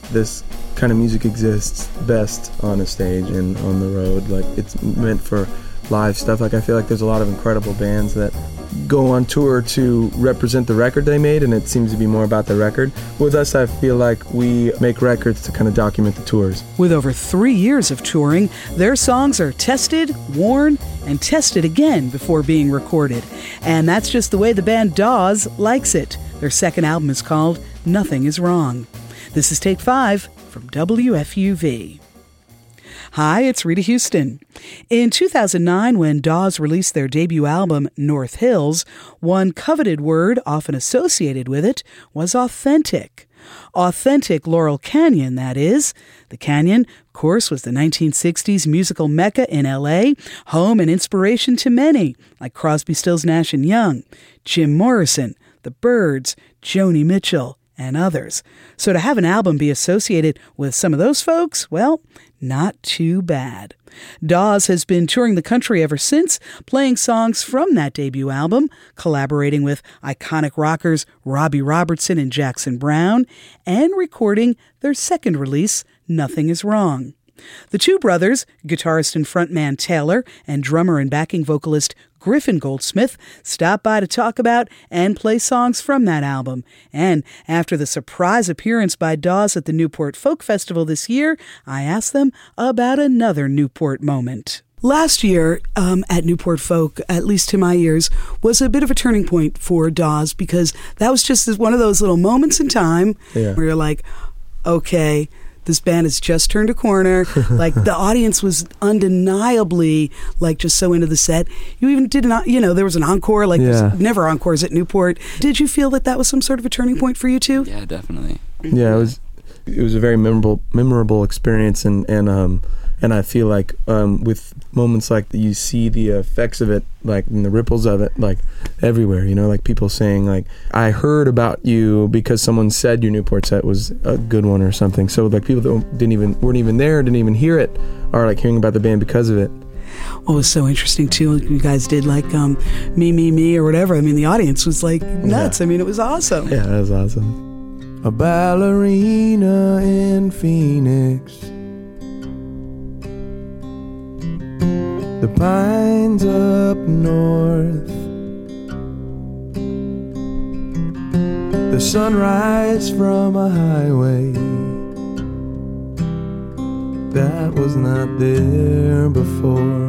this kind of music exists best on a stage and on the road. Like, it's meant for live stuff. Like, I feel like there's a lot of incredible bands that go on tour to represent the record they made, and it seems to be more about the record. With us, I feel like we make records to kind of document the tours. With over 3 years of touring, their songs are tested, worn, and tested again before being recorded. And that's just the way the band Dawes likes it. Their second album is called Nothing Is Wrong. This is Take 5 from WFUV. Hi, it's Rita Houston. In 2009, when Dawes released their debut album, North Hills, one coveted word often associated with it was authentic. Authentic Laurel Canyon, that is. The Canyon, of course, was the 1960s musical mecca in L.A., home and inspiration to many, like Crosby, Stills, Nash & Young, Jim Morrison, The Byrds, Joni Mitchell, and others. So to have an album be associated with some of those folks, well, not too bad. Dawes has been touring the country ever since, playing songs from that debut album, collaborating with iconic rockers Robbie Robertson and Jackson Browne, and recording their second release, Nothing Is Wrong. The two brothers, guitarist and frontman Taylor and drummer and backing vocalist Griffin Goldsmith, stopped by to talk about and play songs from that album. And after the surprise appearance by Dawes at the Newport Folk Festival this year, I asked them about another Newport moment. Last year at Newport Folk, at least to my ears, was a bit of a turning point for Dawes, because that was just one of those little moments in time where you're like, okay, this band has just turned a corner. Like, the audience was undeniably, like, just so into the set. You even did not, there was an encore, like, there's never encores at Newport. Did you feel that was some sort of a turning point for you too? Yeah, definitely. Yeah, it was a very memorable experience, and I feel like with moments like that, you see the effects of it, like, and the ripples of it, like, everywhere, like people saying, like, I heard about you because someone said your Newport set was a good one or something. So, like, people that weren't even there, didn't even hear it, are, like, hearing about the band because of it. What was so interesting too, you guys did, like, me or whatever. I mean, the audience was like nuts. I mean, it was awesome. Yeah, it was awesome. A ballerina in Phoenix, the pines up north, the sunrise from a highway that was not there before.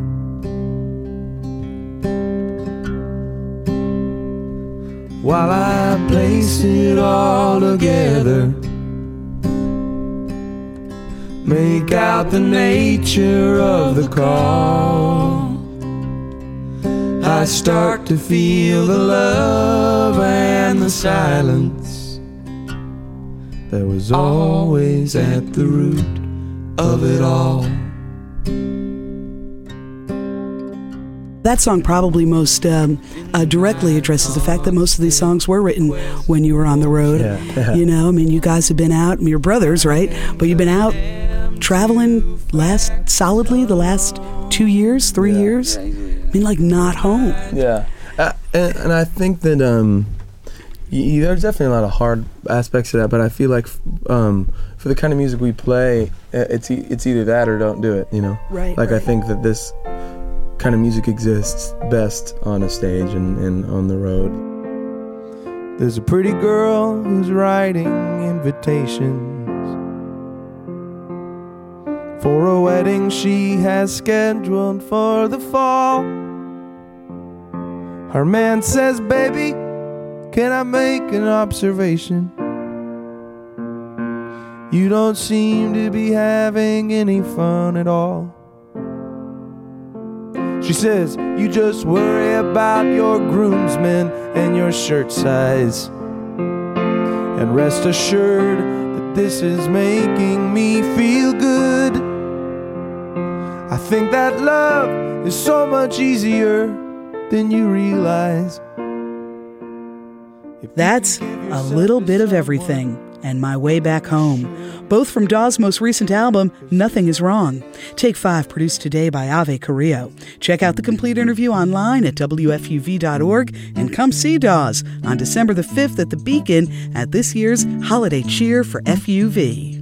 While I place it all together, make out the nature of the call, I start to feel the love and the silence that was always at the root of it all. That song probably most directly addresses the fact that most of these songs were written when you were on the road. Yeah. I mean, you guys have been out, your brothers, right? But you've been out traveling solidly the last 2 years, 3 years. I mean, like, not home. Yeah. And I think that there's definitely a lot of hard aspects to that, but I feel like for the kind of music we play, it's either that or don't do it, Right. Like, I think that this kind of music exists best on a stage and on the road. There's a pretty girl who's writing invitations for a wedding she has scheduled for the fall. Her man says, baby, can I make an observation? You don't seem to be having any fun at all. She says, you just worry about your groomsmen and your shirt size, and rest assured that this is making me feel good. I think that love is so much easier than you realize. That's a little bit of everything and My Way Back Home, both from Dawes' most recent album, Nothing Is Wrong. Take 5, produced today by Ave Carrillo. Check out the complete interview online at WFUV.org and come see Dawes on December the 5th at the Beacon at this year's Holiday Cheer for FUV.